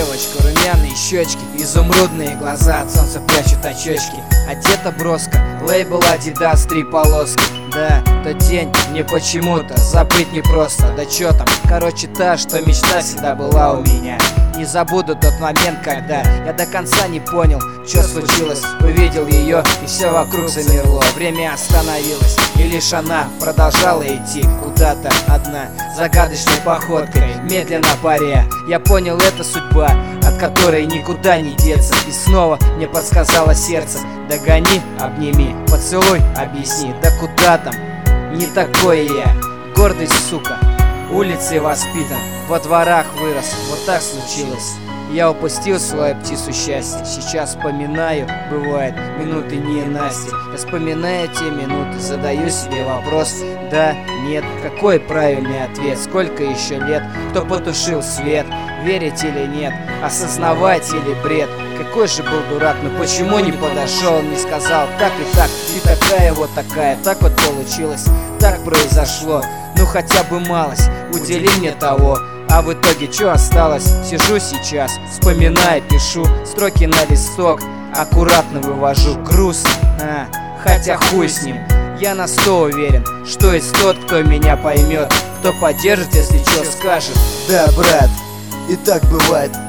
девочка, румяные щечки, изумрудные глаза, от солнца прячут очечки. Одета броско, лейбл Adidas, 3 полоски. Да, тот день мне почему-то забыть непросто. Да чё там, короче, та, что мечта всегда была у меня. Не забуду тот момент, когда я до конца не понял, что случилось. Увидел ее, и все вокруг замерло. Время остановилось, и лишь она продолжала идти куда-то одна, загадочной походкой, медленно паря. Я понял, это судьба, от которой никуда не деться. И снова мне подсказало сердце: догони, обними, поцелуй, объясни. Да куда там, не такой я, гордость, сука. Улицей воспитан, во дворах вырос, вот так случилось. Я упустил свою птицу счастья. Сейчас вспоминаю, бывает, минуты ненастья. Я вспоминаю те минуты, задаю себе вопрос: да, нет, какой правильный ответ? Сколько еще лет? Кто потушил свет? Верить или нет? Осознавать или бред? Какой же был дурак, но почему не подошел, не сказал так и так? Ты такая, вот такая, так вот получилось, так произошло. Ну хотя бы малость, удели мне того. А в итоге что осталось? Сижу сейчас, вспоминаю, пишу строки на листок, аккуратно вывожу. Грустно, хотя хуй с ним. Я на 100 уверен, что есть тот, кто меня поймет, кто поддержит, если что скажет. Да, брат, и так бывает.